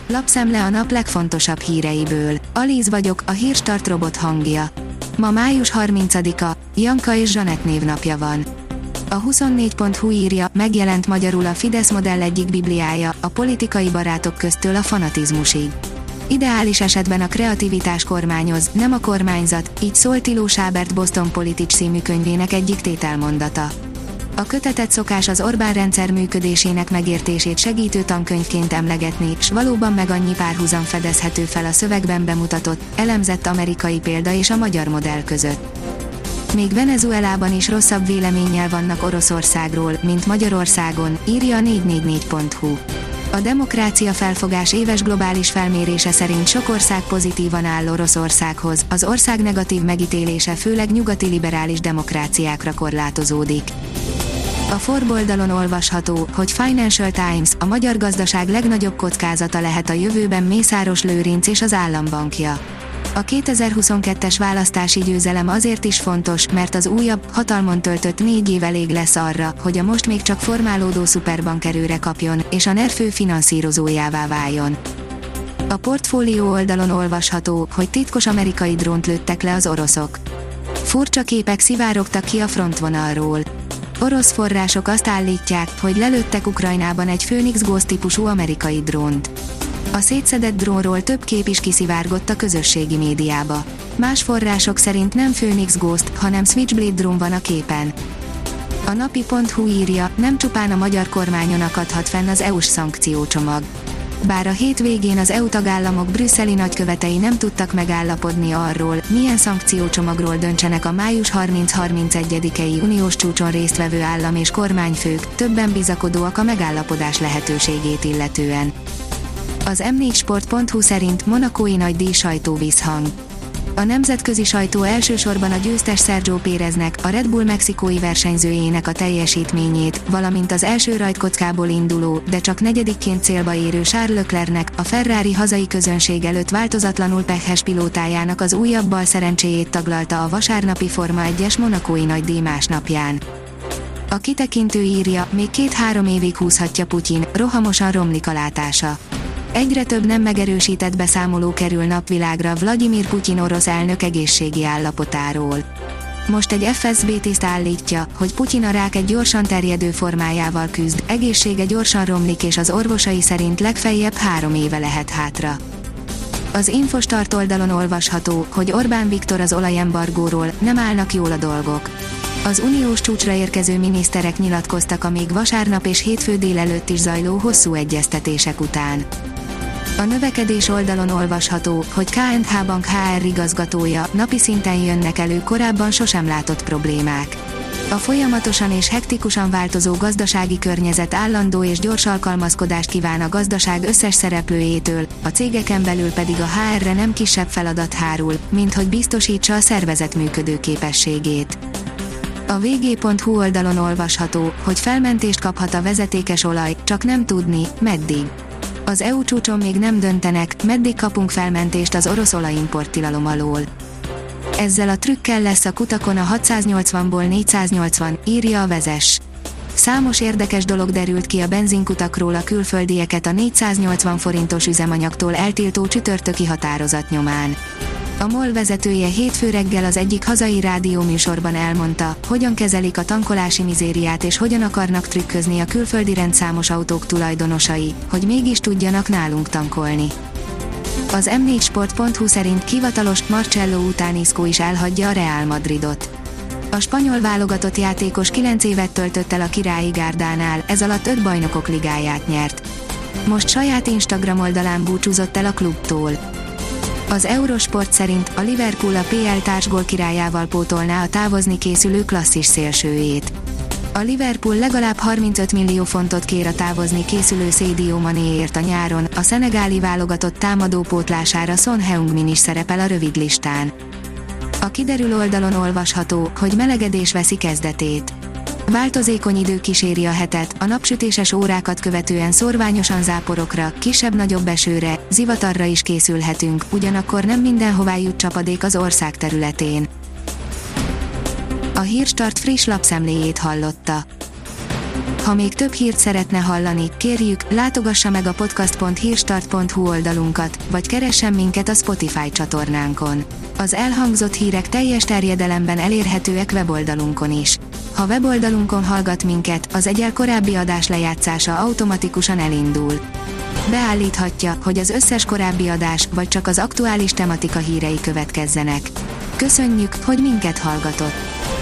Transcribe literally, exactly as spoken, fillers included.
Lapszemle a nap legfontosabb híreiből. Alíz vagyok, a Hírstart robot hangja. Ma május harmincadika, Janka és Zsanett névnapja van. A huszonnégy pont hu írja, megjelent magyarul a Fidesz modell egyik bibliája, a politikai barátok köztől a fanatizmusig. Ideális esetben a kreativitás kormányoz, nem a kormányzat, így szól Thilo Sábert Boston Politics című könyvének egyik tételmondata. A kötetet szokás az Orbán rendszer működésének megértését segítő tankönyvként emlegetni, s valóban meg annyi párhuzam fedezhető fel a szövegben bemutatott, elemzett amerikai példa és a magyar modell között. Még Venezuelában is rosszabb véleménnyel vannak Oroszországról, mint Magyarországon, írja a négy négy négy pont hu. A Demokrácia Felfogás éves globális felmérése szerint sok ország pozitívan áll Oroszországhoz, az ország negatív megítélése főleg nyugati liberális demokráciákra korlátozódik. A Forbes oldalon olvasható, hogy Financial Times, a magyar gazdaság legnagyobb kockázata lehet a jövőben Mészáros Lőrinc és az állambankja. A kétezer-huszonkettes választási győzelem azért is fontos, mert az újabb, hatalmon töltött négy év elég lesz arra, hogy a most még csak formálódó szuperbank erőre kapjon, és a NER fő finanszírozójává váljon. A portfólió oldalon olvasható, hogy titkos amerikai drónt lőttek le az oroszok. Furcsa képek szivárogtak ki a frontvonalról. Orosz források azt állítják, hogy lelőttek Ukrajnában egy Phoenix Ghost típusú amerikai drónt. A szétszedett drónról több kép is kiszivárgott a közösségi médiába. Más források szerint nem Phoenix Ghost, hanem Switchblade drón van a képen. A napi pont hu írja, nem csupán a magyar kormányon akadhat fenn az é u-s szankciócsomag. Bár a hétvégén az é u tagállamok brüsszeli nagykövetei nem tudtak megállapodni arról, milyen szankciócsomagról döntsenek a május harminc-harmincegyedikei uniós csúcson résztvevő állam és kormányfők, többen bizakodóak a megállapodás lehetőségét illetően. Az em négy sport pont hu szerint monakói nagydíj sajtóvízhang. A nemzetközi sajtó elsősorban a győztes Sergio Péreznek, a Red Bull mexikói versenyzőjének a teljesítményét, valamint az első rajtkockából induló, de csak negyedikként célba érő Charles Leclercnek, a Ferrari hazai közönség előtt változatlanul pekhes pilótájának az újabb bal szerencséjét taglalta a vasárnapi Forma egyes monakói nagydíj másnapján. A kitekintő írja, még két-három évig húzhatja Putyin, rohamosan romlik a látása. Egyre több nem megerősített beszámoló kerül napvilágra Vladimir Putyin orosz elnök egészségi állapotáról. Most egy ef es bé tiszt állítja, hogy Putyin a rák egy gyorsan terjedő formájával küzd, egészsége gyorsan romlik és az orvosai szerint legfeljebb három éve lehet hátra. Az Infostart oldalon olvasható, hogy Orbán Viktor az olajembargóról, nem állnak jól a dolgok. Az uniós csúcsra érkező miniszterek nyilatkoztak a még vasárnap és hétfő délelőtt is zajló hosszú egyeztetések után. A növekedés oldalon olvasható, hogy ká és há Bank há er igazgatója, napi szinten jönnek elő korábban sosem látott problémák. A folyamatosan és hektikusan változó gazdasági környezet állandó és gyors alkalmazkodást kíván a gazdaság összes szereplőjétől, a cégeken belül pedig a há erre nem kisebb feladat hárul, mint hogy biztosítsa a szervezet működőképességét. A vé gé pont hu oldalon olvasható, hogy felmentést kaphat a vezetékes olaj, csak nem tudni, meddig. Az é u csúcson még nem döntenek, meddig kapunk felmentést az orosz olajimport tilalom alól. Ezzel a trükkel lesz a kutakon a hatszáznyolcvanból négyszáznyolcvan, írja a Vezess. Számos érdekes dolog derült ki a benzinkutakról a külföldieket a négyszáznyolcvan forintos üzemanyagtól eltiltó csütörtöki határozat nyomán. A MOL vezetője hétfő reggel az egyik hazai rádióműsorban elmondta, hogyan kezelik a tankolási mizériát és hogyan akarnak trükközni a külföldi rendszámos autók tulajdonosai, hogy mégis tudjanak nálunk tankolni. Az em négy sport pont hu szerint hivatalos Marcelo után Isco is elhagyja a Real Madridot. A spanyol válogatott játékos kilenc évet töltött el a királyi gárdánál, ez alatt öt bajnokok ligáját nyert. Most saját Instagram oldalán búcsúzott el a klubtól. Az Eurosport szerint a Liverpool a pé el társgól királyával pótolná a távozni készülő klasszis szélsőjét. A Liverpool legalább harmincöt millió fontot kér a távozni készülő Sadio Manéért a nyáron, a szenegáli válogatott támadó pótlására Son Heung-min is szerepel a rövid listán. A kiderül oldalon olvasható, hogy melegedés veszi kezdetét. Változékony idő kíséri a hetet, a napsütéses órákat követően szórványosan záporokra, kisebb-nagyobb esőre, zivatarra is készülhetünk, ugyanakkor nem mindenhová jut csapadék az ország területén. A Hírstart friss lapszemléjét hallotta. Ha még több hírt szeretne hallani, kérjük, látogassa meg a podcast pont hírstart pont hu oldalunkat, vagy keressen minket a Spotify csatornánkon. Az elhangzott hírek teljes terjedelemben elérhetőek weboldalunkon is. Ha weboldalunkon hallgat minket, az egyel korábbi adás lejátszása automatikusan elindul. Beállíthatja, hogy az összes korábbi adás, vagy csak az aktuális tematika hírei következzenek. Köszönjük, hogy minket hallgatott!